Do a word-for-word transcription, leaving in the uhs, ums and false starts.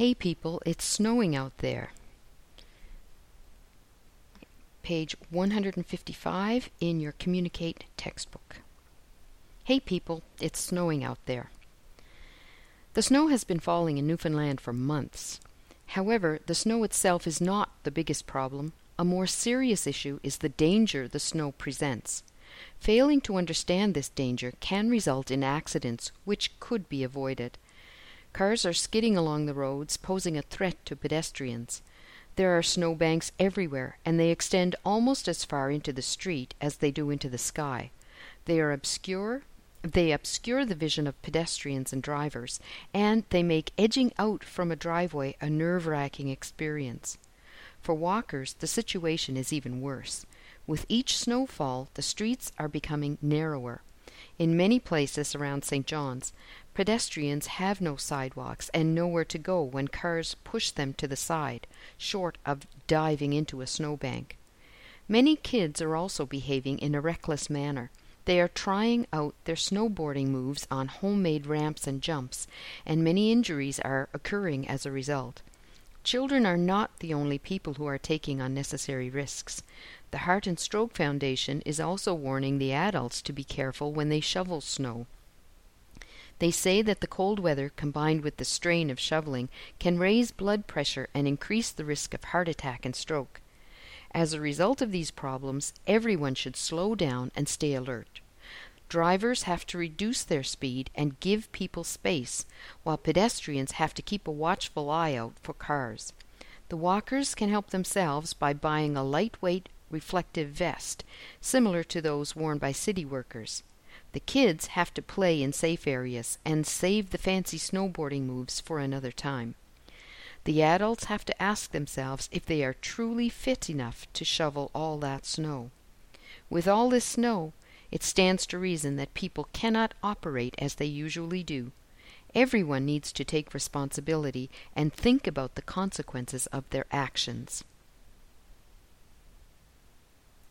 Hey people, it's snowing out there. Page one hundred fifty-five in your Communicate textbook. Hey people, it's snowing out there. The snow has been falling in Newfoundland for months. However, the snow itself is not the biggest problem. A more serious issue is the danger the snow presents. Failing to understand this danger can result in accidents which could be avoided. Cars are skidding along the roads, posing a threat to pedestrians. There are snowbanks everywhere, and they extend almost as far into the street as they do into the sky. They are obscure, they obscure the vision of pedestrians and drivers, and they make edging out from a driveway a nerve-wracking experience. For walkers, the situation is even worse. With each snowfall, the streets are becoming narrower. In many places around Saint John's, pedestrians have no sidewalks and nowhere to go when cars push them to the side, short of diving into a snowbank. Many kids are also behaving in a reckless manner. They are trying out their snowboarding moves on homemade ramps and jumps, and many injuries are occurring as a result. Children are not the only people who are taking unnecessary risks. The Heart and Stroke Foundation is also warning the adults to be careful when they shovel snow. They say that the cold weather combined with the strain of shoveling can raise blood pressure and increase the risk of heart attack and stroke. As a result of these problems, everyone should slow down and stay alert. Drivers have to reduce their speed and give people space, while pedestrians have to keep a watchful eye out for cars. The walkers can help themselves by buying a lightweight reflective vest, similar to those worn by city workers. The kids have to play in safe areas and save the fancy snowboarding moves for another time. The adults have to ask themselves if they are truly fit enough to shovel all that snow. With all this snow, it stands to reason that people cannot operate as they usually do. Everyone needs to take responsibility and think about the consequences of their actions.